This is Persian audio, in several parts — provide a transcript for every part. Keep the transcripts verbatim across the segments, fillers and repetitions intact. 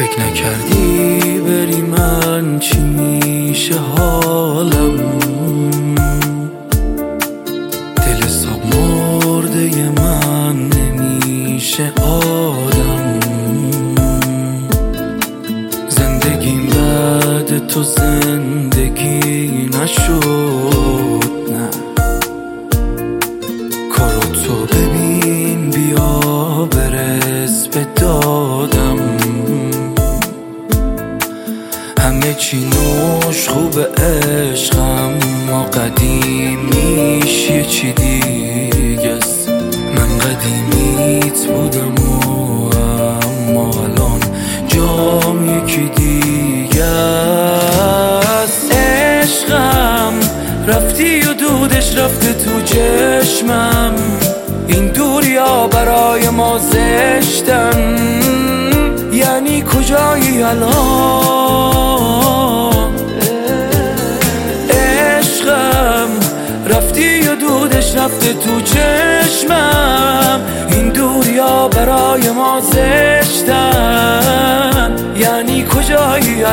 فکر نکردی بری من چی میشه حالم، دل صاب مرده من نمیشه آدم. زندگیم بعد تو زندگی نشد، نه کارو تو ببین بیا برس به دادم. همه چی نوش خوب عشقم ما قدیمیش یه چی دیگه است. من قدیمیت بودم و اما الان جام یکی دیگه است. عشقم رفتی و دودش رفته تو چشمم، این دوریا برای ما زشتن. یعنی کجایی الان؟ عشقم رفتی و دودش رفته تو چشمم، این دوریا برای ما زشتن. یعنی کجایی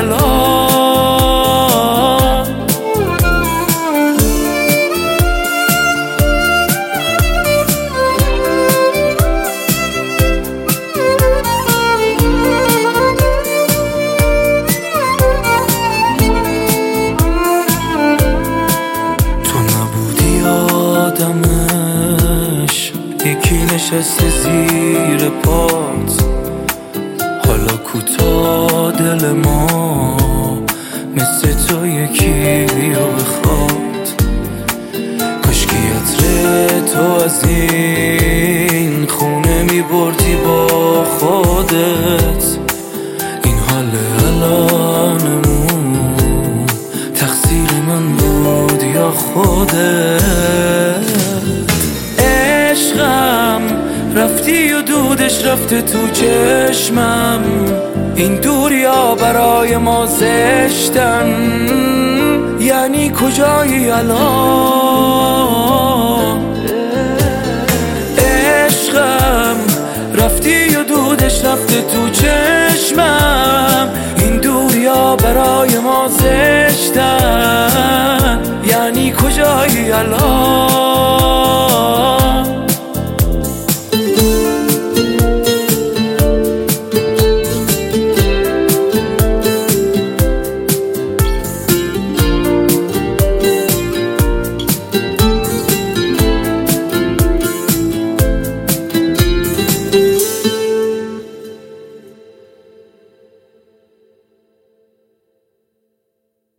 الان؟ آدمش یکی نشسته زیر پات، حالا کوتا دل ما مثل تو یکی بیا بخواد. کاشکی عطر تو از این خونه میبردی با خودت. این حال الانمون تقصیر من بود یا خودت؟ عشقم رفتی و دودش رفته تو چشمم، این دوریا برای ما زشتن. یعنی کجایی الان؟ عشقم رفتی و دودش رفته تو چشمم، این دوریا برای ما زشتن. یعنی کجایی الان؟